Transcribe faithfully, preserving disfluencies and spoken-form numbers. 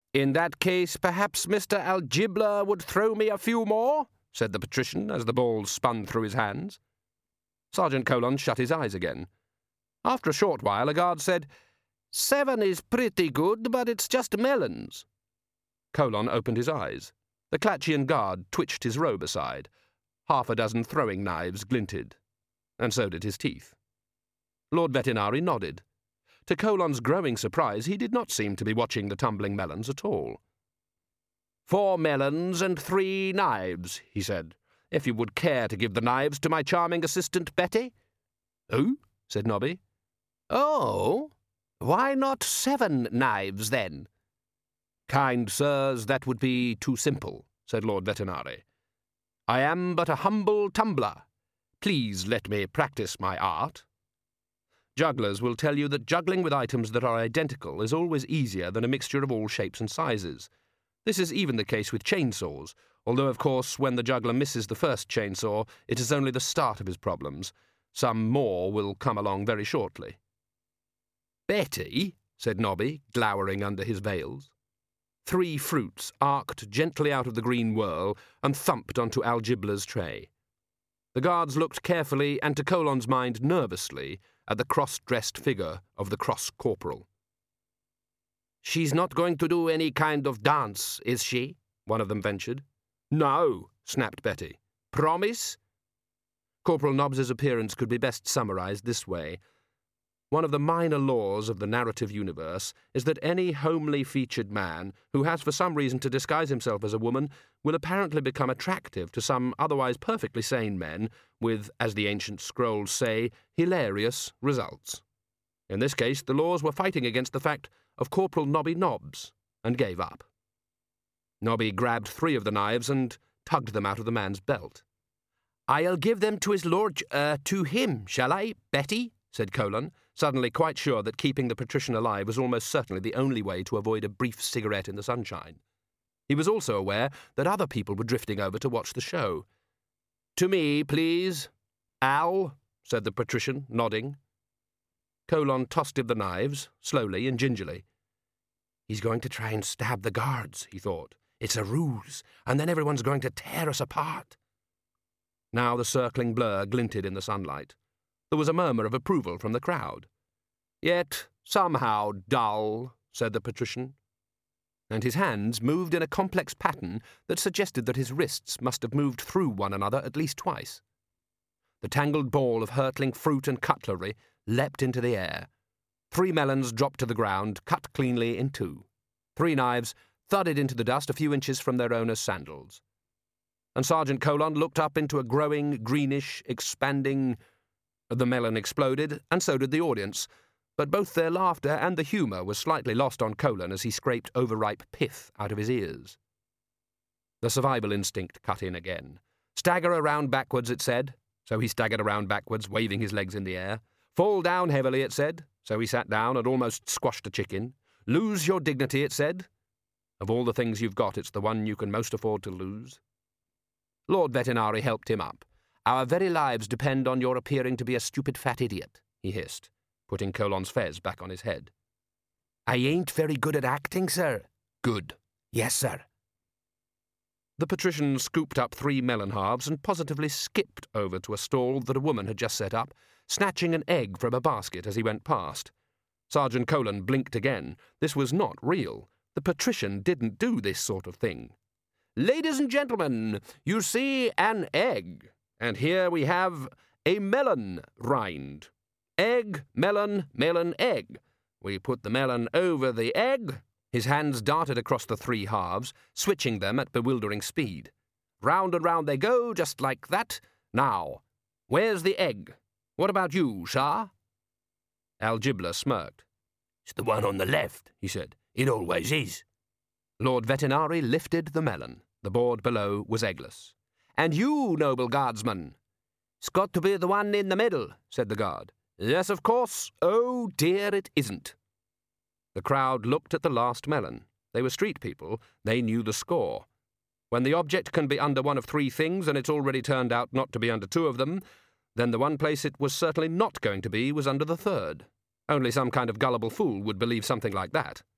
"In that case, perhaps Mister Algibla would throw me a few more?" said the patrician as the balls spun through his hands. Sergeant Colon shut his eyes again. After a short while, a guard said, "Seven is pretty good, but it's just melons." Colon opened his eyes. The Clatchian guard twitched his robe aside. Half a dozen throwing knives glinted, and so did his teeth. Lord Vetinari nodded. To Colon's growing surprise, he did not seem to be watching the tumbling melons at all. "Four melons and three knives," he said, "if you would care to give the knives to my charming assistant Betty." "Oh?" said Nobby. "Oh? Why not seven knives, then?" "Kind sirs, that would be too simple," said Lord Vetinari. "I am but a humble tumbler. Please let me practice my art." Jugglers will tell you that juggling with items that are identical is always easier than a mixture of all shapes and sizes. This is even the case with chainsaws, although, of course, when the juggler misses the first chainsaw, it is only the start of his problems. Some more will come along very shortly. "Betty," said Nobby, glowering under his veils. Three fruits arced gently out of the green whirl and thumped onto Algibla's tray. The guards looked carefully and, to Colon's mind, nervously, at the cross-dressed figure of the cross-corporal. "She's not going to do any kind of dance, is she?" one of them ventured. "No," snapped Betty. "Promise?" Corporal Nobbs's appearance could be best summarized this way. One of the minor laws of the narrative universe is that any homely-featured man who has for some reason to disguise himself as a woman will apparently become attractive to some otherwise perfectly sane men with, as the ancient scrolls say, hilarious results. In this case, the laws were fighting against the fact of Corporal Nobby Nobbs, and gave up. Nobby grabbed three of the knives and tugged them out of the man's belt. "I'll give them to his lord, uh, to him, shall I, Betty?" said Colon, suddenly quite sure that keeping the patrician alive was almost certainly the only way to avoid a brief cigarette in the sunshine. He was also aware that other people were drifting over to watch the show. "To me, please." "Al," said the patrician, nodding. Colon tossed him the knives, slowly and gingerly. "He's going to try and stab the guards," he thought. "It's a ruse, and then everyone's going to tear us apart." Now the circling blur glinted in the sunlight. There was a murmur of approval from the crowd. "Yet somehow dull," said the patrician. And his hands moved in a complex pattern that suggested that his wrists must have moved through one another at least twice. The tangled ball of hurtling fruit and cutlery leapt into the air. Three melons dropped to the ground, cut cleanly in two. Three knives thudded into the dust a few inches from their owner's sandals. And Sergeant Colon looked up into a growing, greenish, expanding... The melon exploded, and so did the audience, but both their laughter and the humour was slightly lost on Colon as he scraped overripe pith out of his ears. The survival instinct cut in again. "Stagger around backwards," it said, so he staggered around backwards, waving his legs in the air. "Fall down heavily," it said, so he sat down and almost squashed a chicken. "Lose your dignity," it said. Of all the things you've got, it's the one you can most afford to lose. Lord Vetinari helped him up. "Our very lives depend on your appearing to be a stupid fat idiot," he hissed, putting Colon's fez back on his head. "I ain't very good at acting, sir." "Good." "Yes, sir." The patrician scooped up three melon halves and positively skipped over to a stall that a woman had just set up, snatching an egg from a basket as he went past. Sergeant Colon blinked again. This was not real. The patrician didn't do this sort of thing. "Ladies and gentlemen, you see an egg. And here we have a melon rind. Egg, melon, melon, egg. We put the melon over the egg." His hands darted across the three halves, switching them at bewildering speed. "Round and round they go, just like that. Now, where's the egg? What about you, Shah?" Algibla smirked. "It's the one on the left," he said. "It always is." Lord Vetinari lifted the melon. The board below was eggless. "And you, noble guardsman?" "It's got to be the one in the middle," said the guard. "Yes, of course. Oh, dear, it isn't." The crowd looked at the last melon. They were street people. They knew the score. When the object can be under one of three things and it's already turned out not to be under two of them, then the one place it was certainly not going to be was under the third. Only some kind of gullible fool would believe something like that.